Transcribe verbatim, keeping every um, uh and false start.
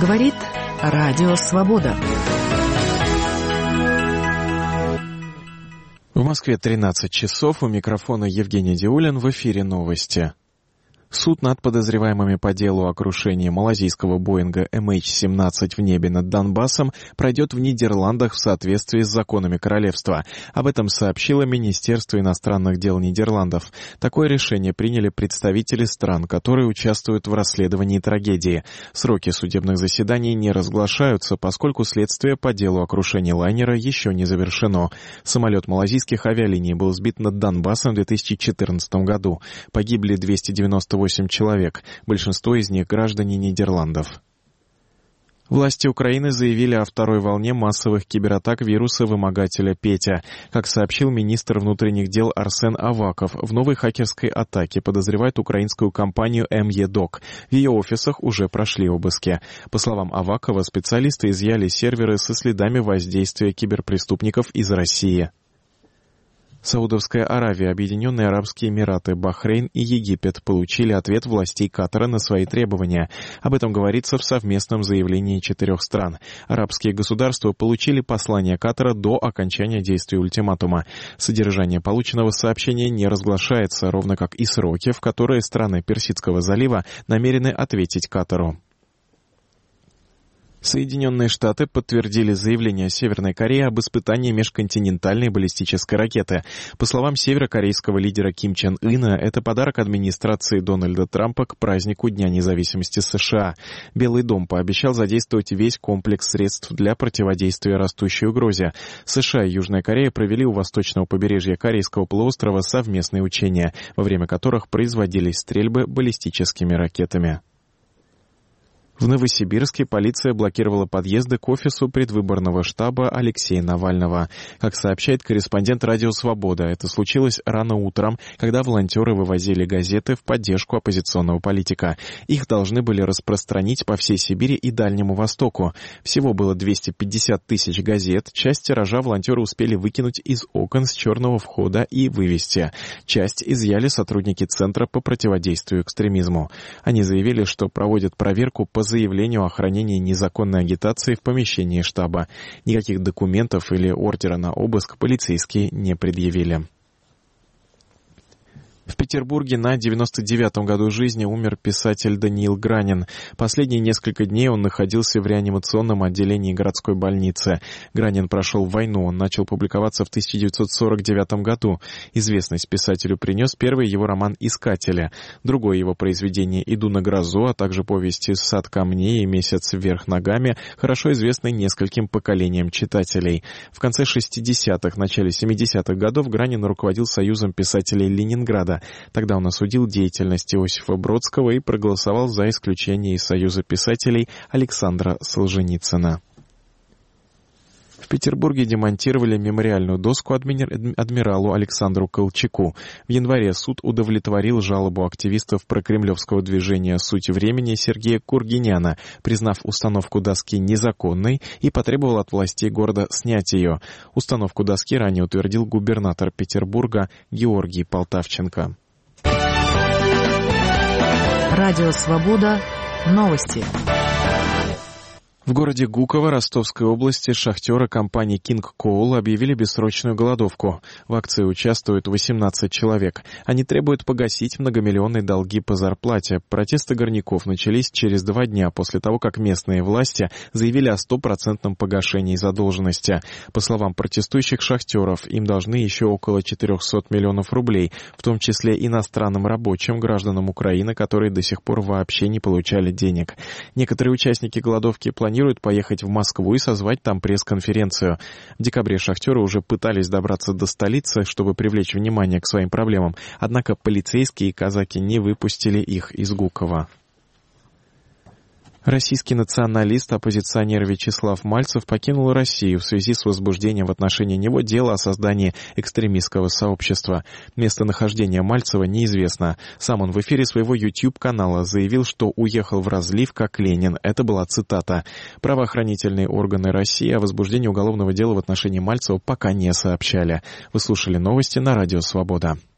Говорит Радио Свобода. В Москве тринадцать часов. У микрофона Евгений Диулин. В эфире новости. Суд над подозреваемыми по делу о крушении малазийского Боинга эм эйч семнадцать в небе над Донбассом пройдет в Нидерландах в соответствии с законами королевства. Об этом сообщило Министерство иностранных дел Нидерландов. Такое решение приняли представители стран, которые участвуют в расследовании трагедии. Сроки судебных заседаний не разглашаются, поскольку следствие по делу о крушении лайнера еще не завершено. Самолет малазийских авиалиний был сбит над Донбассом в две тысячи четырнадцатом году. Погибли двести девяносто восемь человек, большинство из них граждане Нидерландов. Власти Украины заявили о второй волне массовых кибератак вируса-вымогателя Петя. Как сообщил министр внутренних дел Арсен Аваков, в новой хакерской атаке подозревают украинскую компанию МЕДОК. В ее офисах уже прошли обыски. По словам Авакова, специалисты изъяли серверы со следами воздействия киберпреступников из России. Саудовская Аравия, Объединенные Арабские Эмираты, Бахрейн и Египет получили ответ властей Катара на свои требования. Об этом говорится в совместном заявлении четырех стран. Арабские государства получили послание Катара до окончания действия ультиматума. Содержание полученного сообщения не разглашается, ровно как и сроки, в которые страны Персидского залива намерены ответить Катару. Соединенные Штаты подтвердили заявление Северной Кореи об испытании межконтинентальной баллистической ракеты. По словам северокорейского лидера Ким Чен Ына, это подарок администрации Дональда Трампа к празднику Дня независимости США. Белый дом пообещал задействовать весь комплекс средств для противодействия растущей угрозе. США и Южная Корея провели у восточного побережья Корейского полуострова совместные учения, во время которых производились стрельбы баллистическими ракетами. В Новосибирске полиция блокировала подъезды к офису предвыборного штаба Алексея Навального. Как сообщает корреспондент «Радио Свобода», это случилось рано утром, когда волонтеры вывозили газеты в поддержку оппозиционного политика. Их должны были распространить по всей Сибири и Дальнему Востоку. Всего было двести пятьдесят тысяч газет. Часть тиража волонтеры успели выкинуть из окон с черного входа и вывести. Часть изъяли сотрудники Центра по противодействию экстремизму. Они заявили, что проводят проверку по заявлению о хранении незаконной агитации в помещении штаба. Никаких документов или ордера на обыск полицейские не предъявили. В Петербурге на девяносто девятом году жизни умер писатель Даниил Гранин. Последние несколько дней он находился в реанимационном отделении городской больницы. Гранин прошел войну, он начал публиковаться в тысяча девятьсот сорок девятом году. Известность писателю принес первый его роман «Искатели». Другое его произведение «Иду на грозу», а также повести «Сад камней» и «Месяц вверх ногами» хорошо известны нескольким поколениям читателей. В конце шестидесятых, начале семидесятых годов Гранин руководил Союзом писателей Ленинграда. Тогда он осудил деятельность Иосифа Бродского и проголосовал за исключение из Союза писателей Александра Солженицына. В Петербурге демонтировали мемориальную доску адмиралу Александру Колчаку. В январе суд удовлетворил жалобу активистов прокремлевского движения «Суть времени» Сергея Кургиняна, признав установку доски незаконной и потребовал от властей города снять ее. Установку доски ранее утвердил губернатор Петербурга Георгий Полтавченко. Радио «Свобода». Новости. В городе Гуково Ростовской области шахтеры компании King Coal объявили бессрочную голодовку. В акции участвуют восемнадцать человек. Они требуют погасить многомиллионные долги по зарплате. Протесты горняков начались через два дня после того, как местные власти заявили о стопроцентном погашении задолженности. По словам протестующих шахтеров, им должны еще около четыреста миллионов рублей, в том числе иностранным рабочим, гражданам Украины, которые до сих пор вообще не получали денег. Некоторые участники голодовки планируют планируют поехать в Москву и созвать там пресс-конференцию. В декабре шахтеры уже пытались добраться до столицы, чтобы привлечь внимание к своим проблемам, однако полицейские и казаки не выпустили их из Гукова. Российский националист, оппозиционер Вячеслав Мальцев покинул Россию в связи с возбуждением в отношении него дела о создании экстремистского сообщества. Местонахождение Мальцева неизвестно. Сам он в эфире своего YouTube-канала заявил, что уехал в разлив как Ленин. Это была цитата. Правоохранительные органы России о возбуждении уголовного дела в отношении Мальцева пока не сообщали. Вы слушали новости на Радио Свобода.